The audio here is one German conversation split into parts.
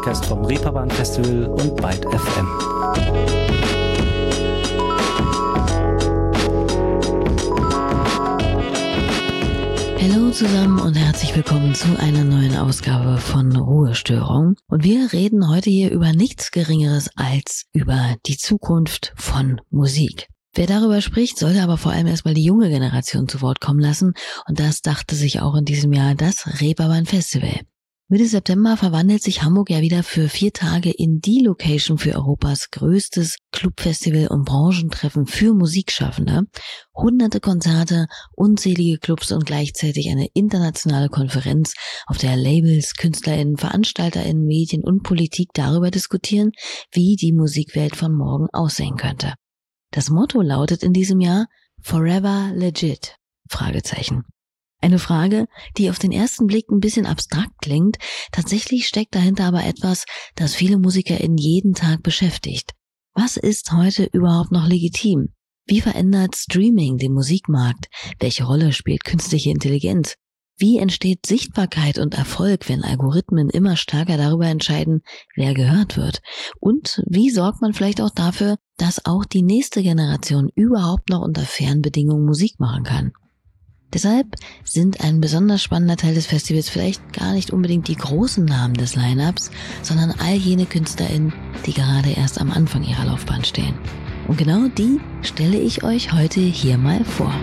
Podcast vom Reeperbahn Festival und Byte FM. Hallo zusammen und herzlich willkommen zu einer neuen Ausgabe von Ruhestörung. Und wir reden heute hier über nichts Geringeres als über die Zukunft von Musik. Wer darüber spricht, sollte aber vor allem erstmal die junge Generation zu Wort kommen lassen. Und das dachte sich auch in diesem Jahr das Reeperbahn Festival. Mitte September verwandelt sich Hamburg ja wieder für 4 Tage in die Location für Europas größtes Clubfestival und Branchentreffen für Musikschaffende. Hunderte Konzerte, unzählige Clubs und gleichzeitig eine internationale Konferenz, auf der Labels, KünstlerInnen, VeranstalterInnen, Medien und Politik darüber diskutieren, wie die Musikwelt von morgen aussehen könnte. Das Motto lautet in diesem Jahr Forever Legit? Fragezeichen. Eine Frage, die auf den ersten Blick ein bisschen abstrakt klingt, tatsächlich steckt dahinter aber etwas, das viele MusikerInnen jeden Tag beschäftigt. Was ist heute überhaupt noch legitim? Wie verändert Streaming den Musikmarkt? Welche Rolle spielt künstliche Intelligenz? Wie entsteht Sichtbarkeit und Erfolg, wenn Algorithmen immer stärker darüber entscheiden, wer gehört wird? Und wie sorgt man vielleicht auch dafür, dass auch die nächste Generation überhaupt noch unter fairen Bedingungen Musik machen kann? Deshalb sind ein besonders spannender Teil des Festivals vielleicht gar nicht unbedingt die großen Namen des Line-Ups, sondern all jene KünstlerInnen, die gerade erst am Anfang ihrer Laufbahn stehen. Und genau die stelle ich euch heute hier mal vor.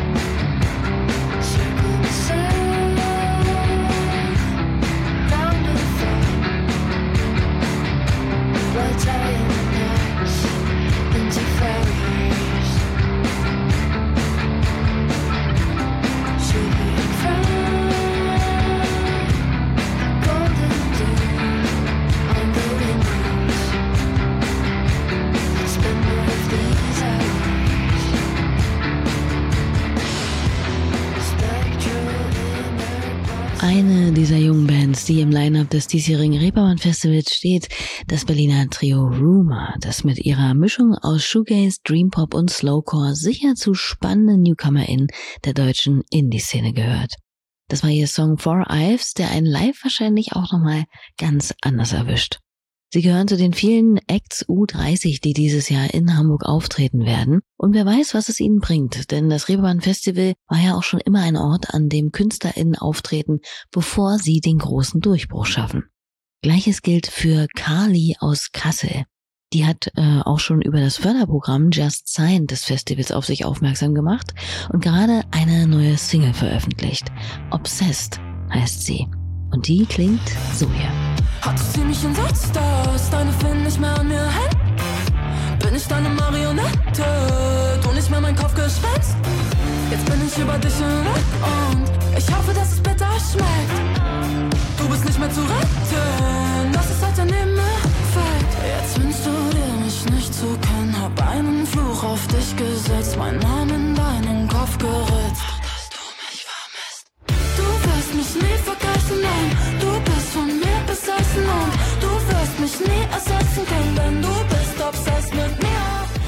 Eine dieser jungen Bands, die im Line-Up des diesjährigen Reeperbahn Festivals steht, das Berliner Trio Rumour, das mit ihrer Mischung aus Shoegaze, Dreampop und Slowcore sicher zu spannenden NewcomerInnen der deutschen Indie-Szene gehört. Das war ihr Song Four Ives, der einen live wahrscheinlich auch nochmal ganz anders erwischt. Sie gehören zu den vielen Acts U30, die dieses Jahr in Hamburg auftreten werden. Und wer weiß, was es ihnen bringt, denn das Reeperbahn Festival war ja auch schon immer ein Ort, an dem KünstlerInnen auftreten, bevor sie den großen Durchbruch schaffen. Gleiches gilt für Carly aus Kassel. Die hat auch schon über das Förderprogramm Just Sign des Festivals auf sich aufmerksam gemacht und gerade eine neue Single veröffentlicht. Obsessed heißt sie. Und die klingt so hier. Hattest du mich in Stars, deine Finnen nicht mehr an mir hängen? Bin ich deine Marionette, du nicht mehr mein Kopfgespenst? Jetzt bin ich über dich hinweg und ich hoffe, dass es bitter schmeckt. Du bist nicht mehr zu retten, das ist heute neben mir fällt. Jetzt wünschst du dir mich nicht zu kennen, hab einen Fluch auf dich gesetzt, mein Name in deinen Kopf geritzt. Dass du mich vermisst. Du wirst mich nie vergessen, nein, du bist von mir besessen und du wirst mich nie ersetzen können, denn du bist obsessed mit mir.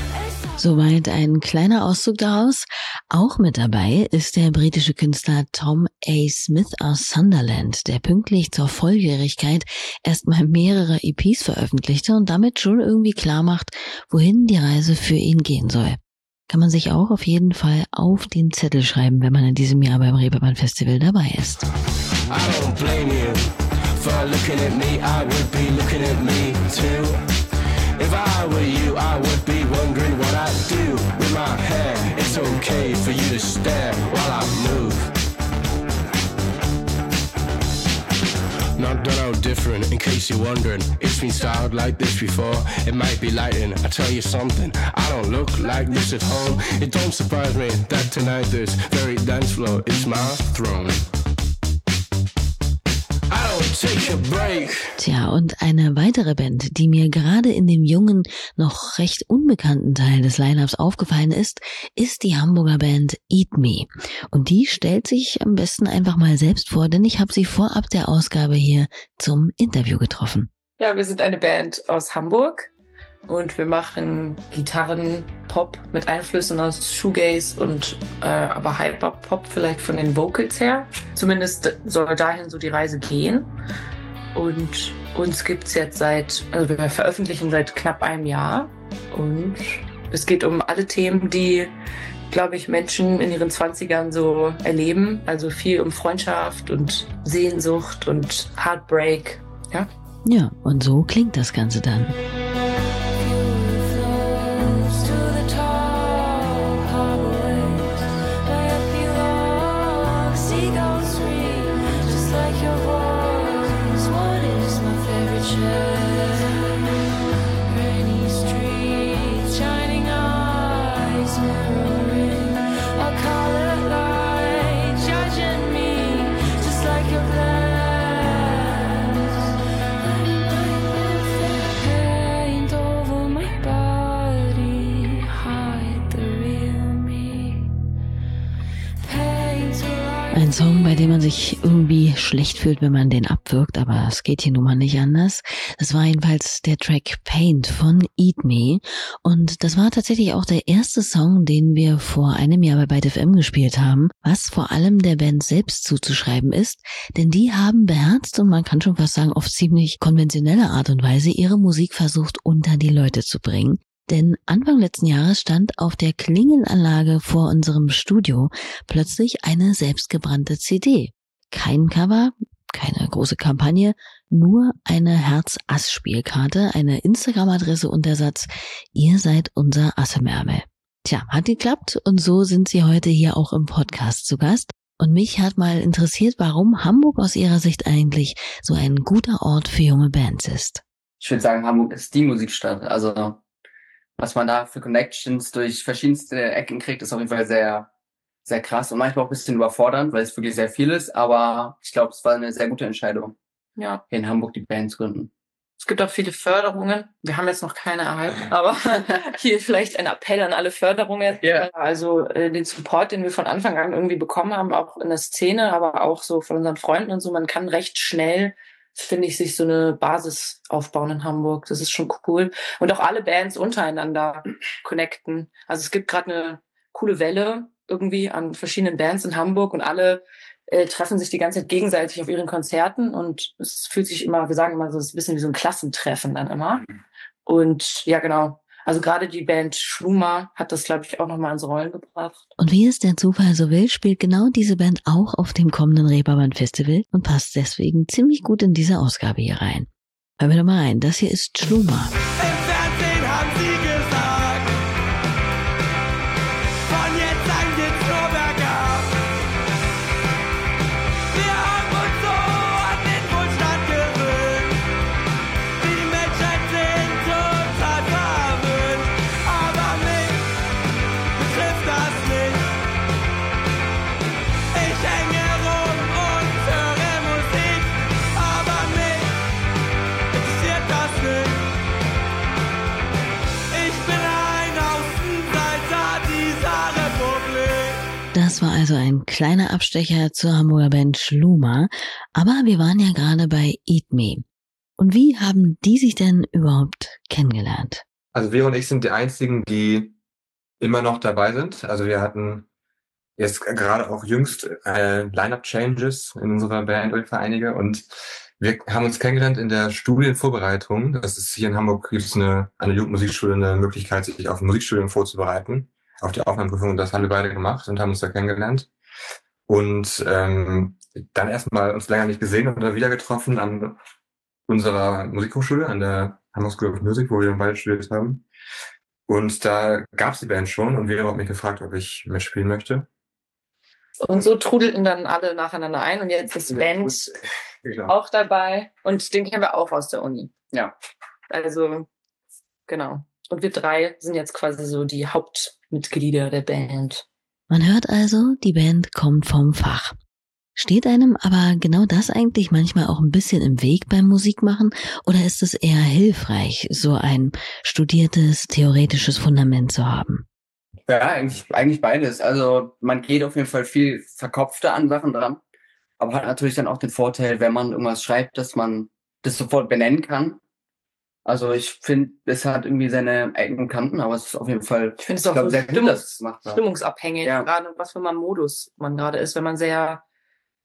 Soweit ein kleiner Auszug daraus. Auch mit dabei ist der britische Künstler Tom A. Smith aus Sunderland, der pünktlich zur Volljährigkeit erstmal mehrere EPs veröffentlichte und damit schon irgendwie klar macht, wohin die Reise für ihn gehen soll. Kann man sich auch auf jeden Fall auf den Zettel schreiben, wenn man in diesem Jahr beim Reeperbahn Festival dabei ist. I don't blame you for looking at me, I would be looking at me too. If I were you, I would be wondering what I'd do with my hair. It's okay for you to stare while I move. Not done out different, in case you're wondering. It's been styled like this before, it might be lighting. I tell you something, I don't look like this at home. It don't surprise me that tonight this very dance floor is my throne. Tja, und eine weitere Band, die mir gerade in dem jungen, noch recht unbekannten Teil des Line-Ups aufgefallen ist die Hamburger Band Eat Me. Und die stellt sich am besten einfach mal selbst vor, denn ich habe sie vorab der Ausgabe hier zum Interview getroffen. Ja, wir sind eine Band aus Hamburg und wir machen Gitarren-Pop mit Einflüssen aus Shoegaze und aber Hyper-Pop vielleicht von den Vocals her. Zumindest soll dahin so die Reise gehen. Und Uns gibt's jetzt also wir veröffentlichen seit knapp einem Jahr und es geht um alle Themen, die, glaube ich, Menschen in ihren 20ern so erleben. Also viel um Freundschaft und Sehnsucht und Heartbreak, ja. Ja, und so klingt das Ganze dann. Ein Song, bei dem man sich irgendwie schlecht fühlt, wenn man den abwirkt, aber es geht hier nun mal nicht anders. Das war jedenfalls der Track Paint von Eat Me und das war tatsächlich auch der erste Song, den wir vor einem Jahr bei Byte FM gespielt haben, was vor allem der Band selbst zuzuschreiben ist, denn die haben beherzt und man kann schon fast sagen, auf ziemlich konventionelle Art und Weise ihre Musik versucht unter die Leute zu bringen. Denn Anfang letzten Jahres stand auf der Klingelanlage vor unserem Studio plötzlich eine selbstgebrannte CD. Kein Cover, keine große Kampagne, nur eine Herz-Ass-Spielkarte, eine Instagram-Adresse und der Satz, ihr seid unser Ass im Ärmel. Tja, hat geklappt und so sind sie heute hier auch im Podcast zu Gast. Und mich hat mal interessiert, warum Hamburg aus ihrer Sicht eigentlich so ein guter Ort für junge Bands ist. Ich würde sagen, Hamburg ist die Musikstadt. Also was man da für Connections durch verschiedenste Ecken kriegt, ist auf jeden Fall sehr, sehr krass und manchmal auch ein bisschen überfordernd, weil es wirklich sehr viel ist. Aber ich glaube, es war eine sehr gute Entscheidung, Ja. hier in Hamburg die Band zu gründen. Es gibt auch viele Förderungen. Wir haben jetzt noch keine erhalten, aber hier vielleicht ein Appell an alle Förderungen. Ja. Also den Support, den wir von Anfang an irgendwie bekommen haben, auch in der Szene, aber auch so von unseren Freunden und so. Man kann recht schnell, finde ich, sich so eine Basis aufbauen in Hamburg. Das ist schon cool. Und auch alle Bands untereinander connecten. Also es gibt gerade eine coole Welle irgendwie an verschiedenen Bands in Hamburg und alle treffen sich die ganze Zeit gegenseitig auf ihren Konzerten und es fühlt sich immer, wir sagen immer so, es ist ein bisschen wie so ein Klassentreffen dann immer. Und ja, genau. Also gerade die Band Schluma hat das, glaube ich, auch nochmal ins Rollen gebracht. Und wie es der Zufall so will, spielt genau diese Band auch auf dem kommenden Reeperbahn Festival und passt deswegen ziemlich gut in diese Ausgabe hier rein. Hören wir doch mal rein, das hier ist Schluma. Im Fernsehen haben sie gesagt, von jetzt an geht's nur bergab. Wir haben uns so an den Wohlstand gewöhnt, die Menschen sind total verwöhnt, aber mich betrifft das nicht. Ich hänge rum und höre Musik, aber mich interessiert das nicht. Ich bin ein Außenseiter dieser Republik. Das war also ein kleiner Abstecher zur Hamburger Band Schluma, aber wir waren ja gerade bei Eat Me. Und wie haben die sich denn überhaupt kennengelernt? Also wir und ich sind die einzigen, die immer noch dabei sind. Also wir hatten jetzt gerade auch jüngst Line-Up-Changes in unserer Band, ungefähr einige. Und wir haben uns kennengelernt in der Studienvorbereitung. Das ist hier in Hamburg, gibt es an der Jugendmusikschule eine Möglichkeit, sich auf ein Musikstudium vorzubereiten. Auf die Aufnahmeprüfung. Und das haben wir beide gemacht und haben uns da kennengelernt. Und dann erstmal uns länger nicht gesehen und dann wieder getroffen an unserer Musikhochschule, an der Hamburg School of Music, wo wir dann beide studiert haben. Und da gab es die Band schon und Vera hat mich gefragt, ob ich mitspielen möchte. Und so trudelten dann alle nacheinander ein und jetzt ist Band Genau. auch dabei und den kennen wir auch aus der Uni. Ja. Also, genau. Und wir drei sind jetzt quasi so die Hauptmitglieder der Band. Man hört also, die Band kommt vom Fach. Steht einem aber genau das eigentlich manchmal auch ein bisschen im Weg beim Musikmachen oder ist es eher hilfreich, so ein studiertes, theoretisches Fundament zu haben? Ja, eigentlich beides. Also man geht auf jeden Fall viel verkopfter an Sachen dran, aber hat natürlich dann auch den Vorteil, wenn man irgendwas schreibt, dass man das sofort benennen kann. Also ich finde, es hat irgendwie seine eigenen Kanten, aber es ist auf jeden Fall, Ich finde es auch so sehr gut, dass es macht. stimmungsabhängig, Ja. gerade was für ein Modus man gerade ist. Wenn man sehr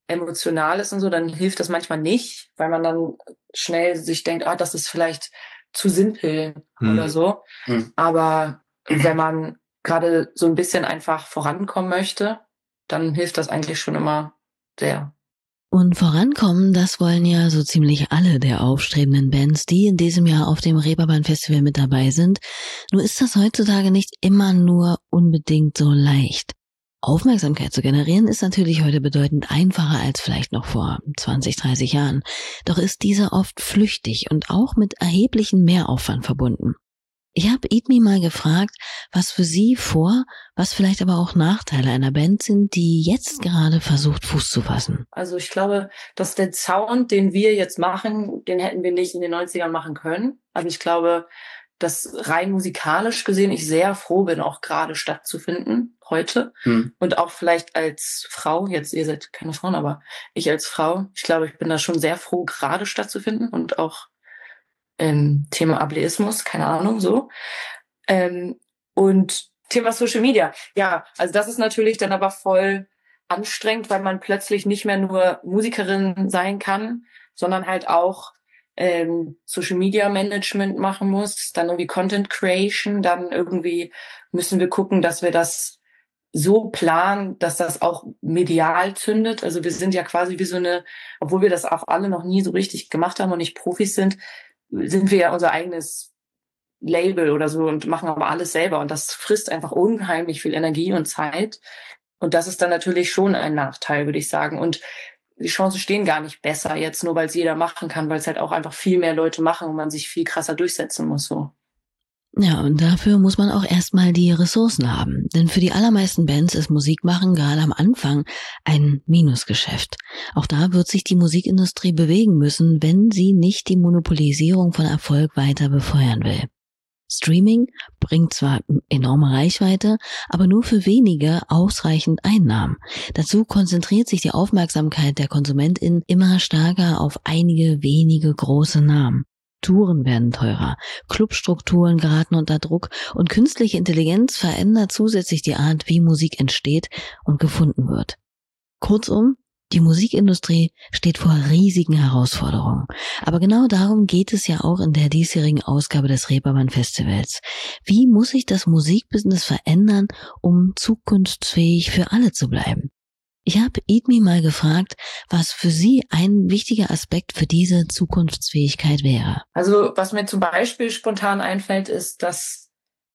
emotional ist und so, dann hilft das manchmal nicht, weil man dann schnell sich denkt, das ist vielleicht zu simpel oder so. Aber wenn man gerade so ein bisschen einfach vorankommen möchte, dann hilft das eigentlich schon immer sehr. Und vorankommen, das wollen ja so ziemlich alle der aufstrebenden Bands, die in diesem Jahr auf dem Reeperbahn Festival mit dabei sind. Nur ist das heutzutage nicht immer nur unbedingt so leicht. Aufmerksamkeit zu generieren ist natürlich heute bedeutend einfacher als vielleicht noch vor 20, 30 Jahren. Doch ist diese oft flüchtig und auch mit erheblichem Mehraufwand verbunden. Ich habe Eat Me mal gefragt, was für sie was vielleicht aber auch Nachteile einer Band sind, die jetzt gerade versucht, Fuß zu fassen. Also ich glaube, dass der Sound, den wir jetzt machen, den hätten wir nicht in den 90ern machen können. Also ich glaube, dass rein musikalisch gesehen ich sehr froh bin, auch gerade stattzufinden heute. Und auch vielleicht als Frau, jetzt ihr seid keine Frauen, aber ich als Frau, ich glaube, ich bin da schon sehr froh, gerade stattzufinden und auch Thema Ableismus, keine Ahnung, so. Und Thema Social Media. Ja, also das ist natürlich dann aber voll anstrengend, weil man plötzlich nicht mehr nur Musikerin sein kann, sondern halt auch Social Media Management machen muss, dann irgendwie Content Creation, dann irgendwie müssen wir gucken, dass wir das so planen, dass das auch medial zündet. Also wir sind ja quasi wie so obwohl wir das auch alle noch nie so richtig gemacht haben und nicht Profis sind wir ja unser eigenes Label oder so und machen aber alles selber. Und das frisst einfach unheimlich viel Energie und Zeit. Und das ist dann natürlich schon ein Nachteil, würde ich sagen. Und die Chancen stehen gar nicht besser jetzt, nur weil es jeder machen kann, weil es halt auch einfach viel mehr Leute machen und man sich viel krasser durchsetzen muss, so. Ja, und dafür muss man auch erstmal die Ressourcen haben. Denn für die allermeisten Bands ist Musikmachen gerade am Anfang ein Minusgeschäft. Auch da wird sich die Musikindustrie bewegen müssen, wenn sie nicht die Monopolisierung von Erfolg weiter befeuern will. Streaming bringt zwar enorme Reichweite, aber nur für wenige ausreichend Einnahmen. Dazu konzentriert sich die Aufmerksamkeit der KonsumentInnen immer stärker auf einige wenige große Namen. Touren werden teurer, Clubstrukturen geraten unter Druck und künstliche Intelligenz verändert zusätzlich die Art, wie Musik entsteht und gefunden wird. Kurzum, die Musikindustrie steht vor riesigen Herausforderungen. Aber genau darum geht es ja auch in der diesjährigen Ausgabe des Reeperbahn Festivals. Wie muss sich das Musikbusiness verändern, um zukunftsfähig für alle zu bleiben? Ich habe Eat Me mal gefragt, was für sie ein wichtiger Aspekt für diese Zukunftsfähigkeit wäre. Also was mir zum Beispiel spontan einfällt, ist, dass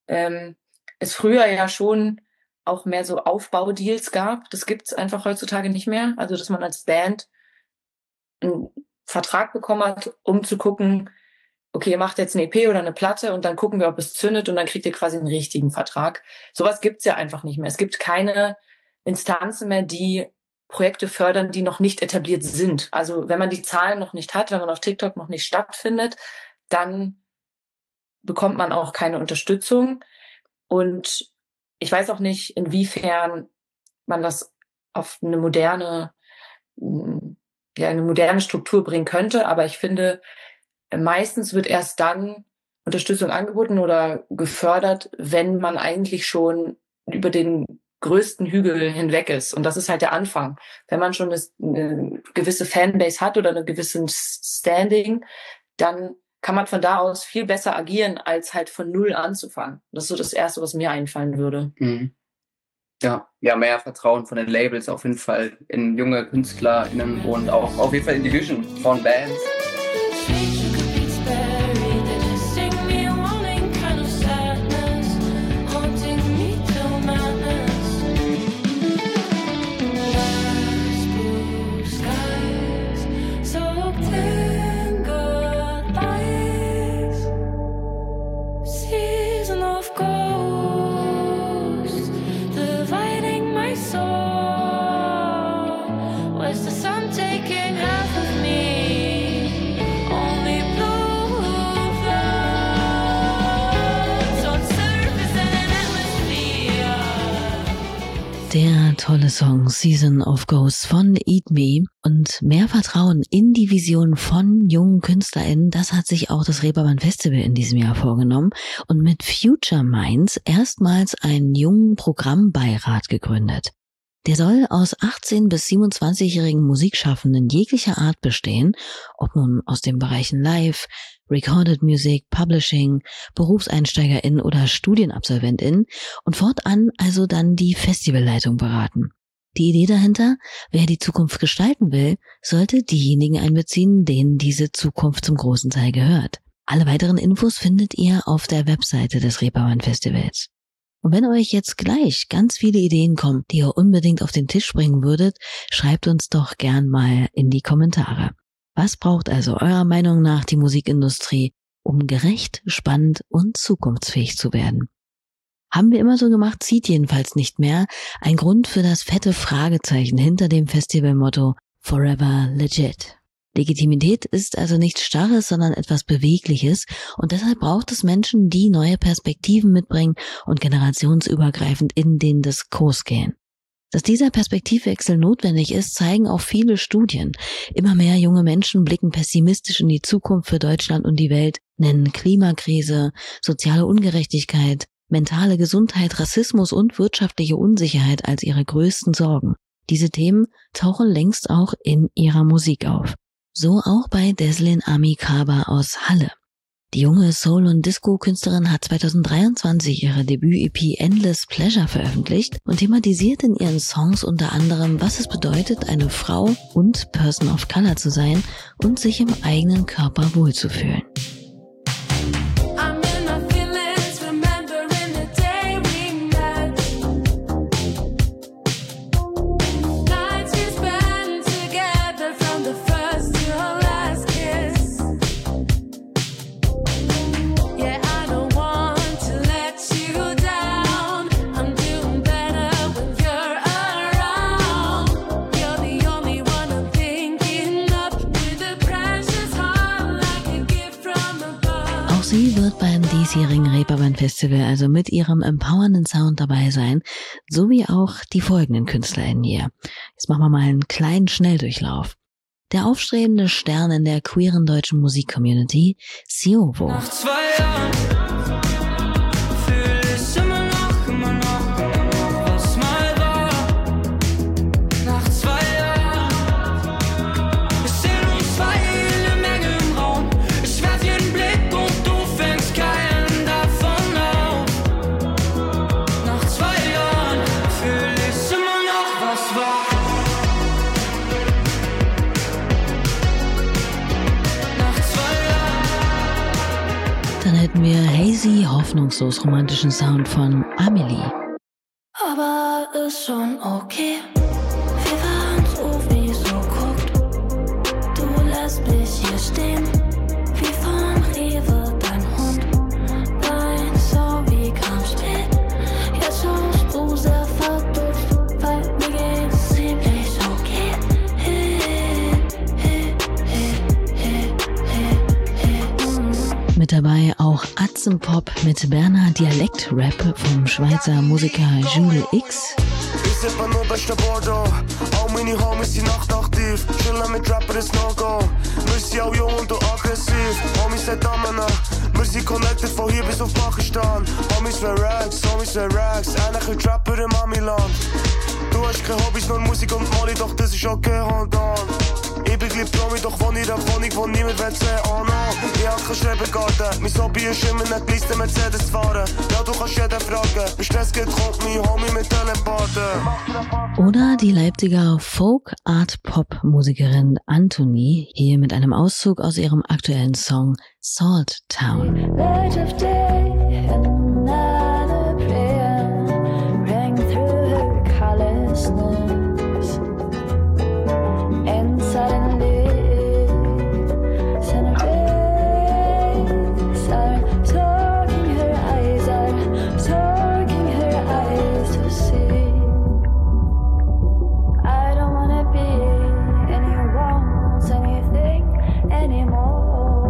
es früher ja schon auch mehr so Aufbaudeals gab. Das gibt's einfach heutzutage nicht mehr. Also dass man als Band einen Vertrag bekommen hat, um zu gucken, okay, ihr macht jetzt eine EP oder eine Platte und dann gucken wir, ob es zündet und dann kriegt ihr quasi einen richtigen Vertrag. Sowas gibt's ja einfach nicht mehr. Es gibt keine Instanzen mehr, die Projekte fördern, die noch nicht etabliert sind. Also wenn man die Zahlen noch nicht hat, wenn man auf TikTok noch nicht stattfindet, dann bekommt man auch keine Unterstützung. Und ich weiß auch nicht, inwiefern man das auf eine moderne Struktur bringen könnte. Aber ich finde, meistens wird erst dann Unterstützung angeboten oder gefördert, wenn man eigentlich schon über den größten Hügel hinweg ist. Und das ist halt der Anfang. Wenn man schon eine gewisse Fanbase hat oder eine gewisse Standing, dann kann man von da aus viel besser agieren, als halt von null anzufangen. Das ist so das Erste, was mir einfallen würde. Ja, mehr Vertrauen von den Labels auf jeden Fall in junge KünstlerInnen und auch auf jeden Fall in die Vision von Bands. Der tolle Song Season of Ghosts von Eat Me und mehr Vertrauen in die Vision von jungen KünstlerInnen, das hat sich auch das Reeperbahn Festival in diesem Jahr vorgenommen und mit Future Minds erstmals einen jungen Programmbeirat gegründet. Der soll aus 18- bis 27-jährigen Musikschaffenden jeglicher Art bestehen, ob nun aus den Bereichen Live, Recorded Music, Publishing, BerufseinsteigerInnen oder StudienabsolventInnen und fortan also dann die Festivalleitung beraten. Die Idee dahinter, wer die Zukunft gestalten will, sollte diejenigen einbeziehen, denen diese Zukunft zum großen Teil gehört. Alle weiteren Infos findet ihr auf der Webseite des Reeperbahn Festivals. Und wenn euch jetzt gleich ganz viele Ideen kommen, die ihr unbedingt auf den Tisch bringen würdet, schreibt uns doch gern mal in die Kommentare. Was braucht also eurer Meinung nach die Musikindustrie, um gerecht, spannend und zukunftsfähig zu werden? Haben wir immer so gemacht, zieht jedenfalls nicht mehr. Ein Grund für das fette Fragezeichen hinter dem Festivalmotto Forever Legit. Legitimität ist also nichts Starres, sondern etwas Bewegliches und deshalb braucht es Menschen, die neue Perspektiven mitbringen und generationsübergreifend in den Diskurs gehen. Dass dieser Perspektivwechsel notwendig ist, zeigen auch viele Studien. Immer mehr junge Menschen blicken pessimistisch in die Zukunft für Deutschland und die Welt, nennen Klimakrise, soziale Ungerechtigkeit, mentale Gesundheit, Rassismus und wirtschaftliche Unsicherheit als ihre größten Sorgen. Diese Themen tauchen längst auch in ihrer Musik auf. So auch bei Deslin Ami Kaba aus Halle. Die junge Soul- und Disco-Künstlerin hat 2023 ihre Debüt-EP Endless Pleasure veröffentlicht und thematisiert in ihren Songs unter anderem, was es bedeutet, eine Frau und Person of Color zu sein und sich im eigenen Körper wohlzufühlen. Sie wird beim diesjährigen Reeperbahn Festival also mit ihrem empowernden Sound dabei sein, so wie auch die folgenden KünstlerInnen hier. Jetzt machen wir mal einen kleinen Schnelldurchlauf. Der aufstrebende Stern in der queeren deutschen Musikcommunity, Siovo. Nach 2 Jahren fühl ich immer noch, was mal war. Nach 2 Jahren, ich seh nur 2 Elemente im Raum. Ich werd jeden Blick und du fängst keinen davon auf. Nach 2 Jahren fühl ich immer noch, was war. Dann hätten wir hazy, hoffnungslos romantischen Sound von Amelie. Aber ist schon okay. Wir waren so wie so guckt. Du lässt mich hier stehen, wie vom Rewe dein Hund. Dein Sorry kam spät. Jetzt schaust du sehr verdutzt, weil mir geht's ziemlich okay. Mit dabei auch Atzenpop mit Berner Dialekt-Rap vom Schweizer Musiker Jules X. Ich sippe nur beste Bordeaux. All meine Homies sind nachtaktiv. Chillen mit Rapper ist No-Go. Wir sind auch jung und aggressiv. Homies sind Damen. Wir sind connected von hier bis auf Pakistan. Homies wär Rags, Ähnlich wie Trapper im Amiland. Du hast keine Hobbys, nur Musik und Molly, doch das ist okay, hold on. Ich bin gleich Promi, doch wohne in einer Wohnung, wo niemand will sehen, oh no. Ich hab keinen Schrebergarten, mein Hobby ist immer nicht Liste Mercedes zu fahren. Ja, du kannst jeden fragen, wenn Stress geht, kommt mein Homie mit Telepathen. Oder die Leipziger Folk-Art-Pop-Musikerin Anthony, hier mit einem Auszug aus ihrem aktuellen Song Salt Town. Light of day, another prayer rang through her callousness, and suddenly center days are talking her eyes to see. I don't wanna be anyone's anything anymore.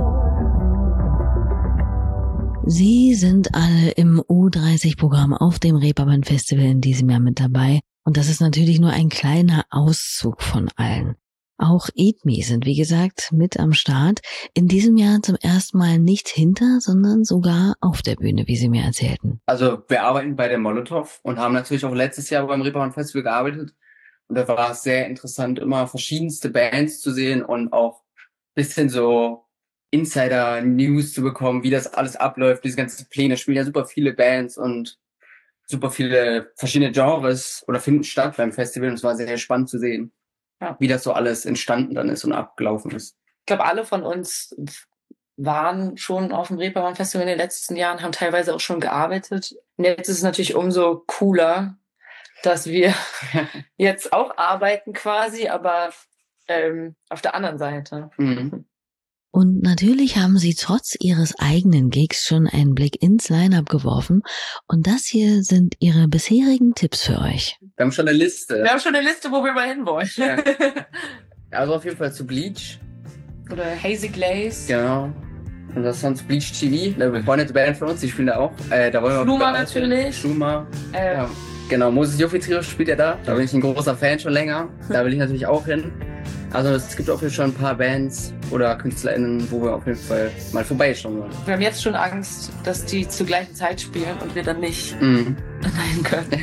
Sie sind alle im U30-Programm auf dem Reeperbahn Festival in diesem Jahr mit dabei. Und das ist natürlich nur ein kleiner Auszug von allen. Auch Eat Me sind, wie gesagt, mit am Start. In diesem Jahr zum ersten Mal nicht hinter, sondern sogar auf der Bühne, wie sie mir erzählten. Also wir arbeiten bei der Molotow und haben natürlich auch letztes Jahr beim Reeperbahn Festival gearbeitet. Und da war es sehr interessant, immer verschiedenste Bands zu sehen und auch ein bisschen so Insider-News zu bekommen, wie das alles abläuft. Diese ganzen Pläne, spielen ja super viele Bands und super viele verschiedene Genres oder finden statt beim Festival. Und es war sehr spannend zu sehen, wie das so alles entstanden dann ist und abgelaufen ist. Ich glaube, alle von uns waren schon auf dem Reeperbahn Festival in den letzten Jahren, haben teilweise auch schon gearbeitet. Und jetzt ist es natürlich umso cooler, dass wir jetzt auch arbeiten quasi, aber auf der anderen Seite. Mhm. Und natürlich haben sie trotz ihres eigenen Gigs schon einen Blick ins Line-Up geworfen. Und das hier sind ihre bisherigen Tipps für euch. Wir haben schon eine Liste. Wir haben schon eine Liste, wo wir mal hinwollen. Ja. Also auf jeden Fall zu Bleach. Oder Hazy Glaze. Genau. Und das ist sonst Bleach TV, eine befreundete Band von uns, die spielen da auch. Da wollen wir Schluma natürlich. Schluma. Ja. Genau, Moses Jofi Trio spielt ja da. Da bin ich ein großer Fan schon länger. Da will ich natürlich auch hin. Also es gibt auf jeden Fall schon ein paar Bands oder KünstlerInnen, wo wir auf jeden Fall mal vorbeischauen wollen. Wir haben jetzt schon Angst, dass die zur gleichen Zeit spielen und wir dann nicht rein können.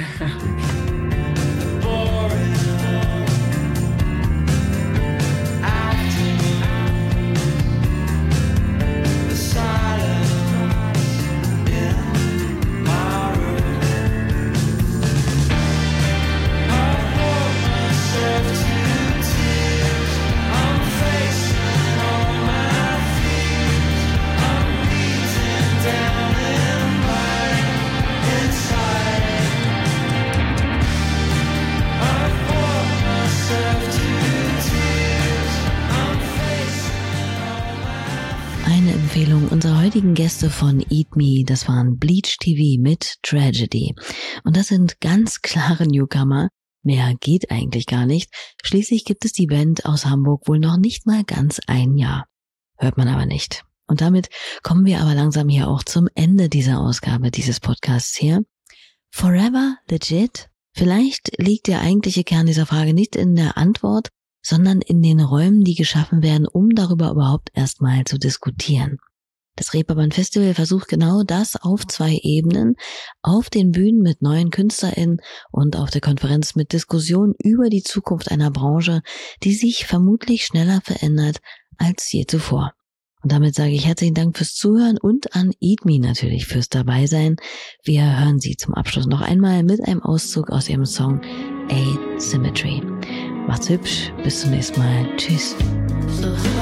Empfehlung unserer heutigen Gäste von Eat Me, das waren Bleach TV mit Tragedy. Und das sind ganz klare Newcomer. Mehr geht eigentlich gar nicht. Schließlich gibt es die Band aus Hamburg wohl noch nicht mal ganz ein Jahr. Hört man aber nicht. Und damit kommen wir aber langsam hier auch zum Ende dieser Ausgabe dieses Podcasts hier. Forever legit? Vielleicht liegt der eigentliche Kern dieser Frage nicht in der Antwort, sondern in den Räumen, die geschaffen werden, um darüber überhaupt erstmal zu diskutieren. Das Reeperbahn Festival versucht genau das auf 2 Ebenen, auf den Bühnen mit neuen KünstlerInnen und auf der Konferenz mit Diskussionen über die Zukunft einer Branche, die sich vermutlich schneller verändert als je zuvor. Und damit sage ich herzlichen Dank fürs Zuhören und an Eat Me natürlich fürs Dabeisein. Wir hören Sie zum Abschluss noch einmal mit einem Auszug aus Ihrem Song Asymmetry. Macht's hübsch, bis zum nächsten Mal. Tschüss.